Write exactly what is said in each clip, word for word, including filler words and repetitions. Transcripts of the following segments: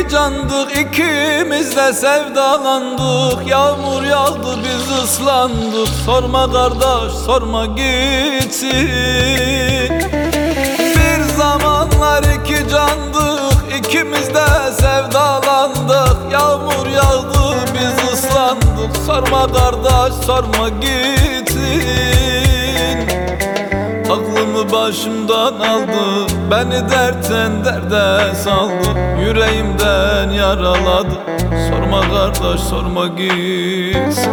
iki candık, ikimiz de sevdalandık. Yağmur yağdı biz ıslandık. Sorma kardeş sorma gitsin. Bir zamanlar iki candık, ikimiz de sevdalandık. Yağmur yağdı biz ıslandık. Sorma kardeş sorma gitsin. Aklımı başımdan aldı, beni dertten derde saldı. Yüreğimden yaraladı. Sorma kardeş sorma gitsin.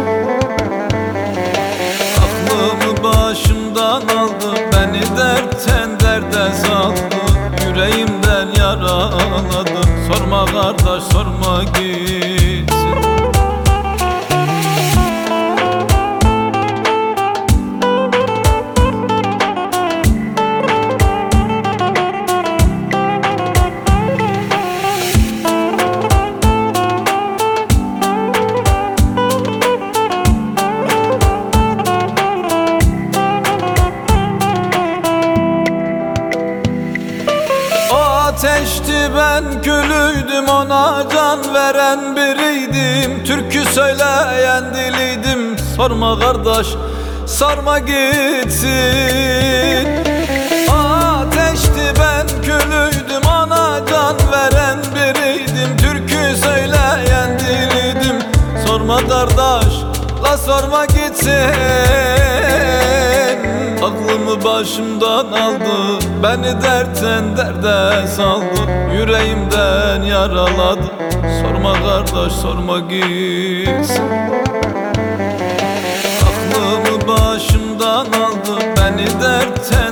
Aklımı başımdan aldı, beni dertten derde saldı. Yüreğimden yaraladı. Sorma kardeş sorma gitsin. Ateşti ben külüydüm, ona can veren biriydim. Türkü söyleyen diliydim. Sorma kardeş sorma gitsin. Ateşti ben külüydüm, ona can veren biriydim. Türkü söyleyen diliydim. Sorma kardeş la sorma gitsin. Aklımı başımdan aldı, beni dertten derde saldı. Yüreğimden yaraladı. Sorma kardeş sorma gitsin. Aklımı başımdan aldı, beni dertten